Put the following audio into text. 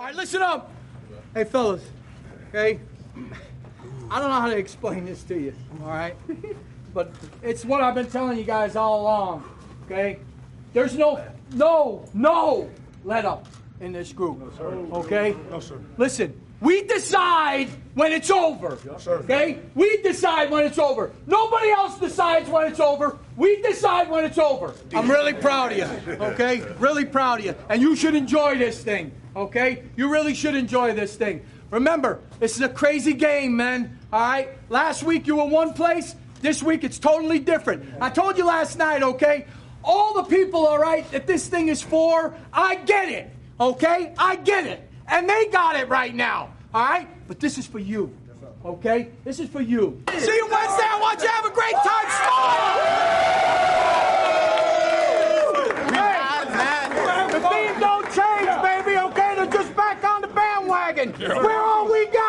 right, listen up. Hey, fellas, okay? I don't know how to explain this to you, all right? But it's what I've been telling you guys all along, okay? There's no let up in this group, okay? No, sir. Listen, we decide when it's over, okay? We decide when it's over. Nobody else decides when it's over. We decide when it's over. I'm really proud of you, okay? Really proud of you. And you should enjoy this thing, okay? You really should enjoy this thing. Remember, this is a crazy game, man, all right? Last week you were one place. This week it's totally different. I told you last night, okay? All the people, all right, that this thing is for, I get it, okay? I get it. And they got it right now, all right? But this is for you, okay? This is for you. See you Wednesday. I want you to have a great time. Hey, the theme don't change, baby, okay? They're just back on the bandwagon. We're all we got.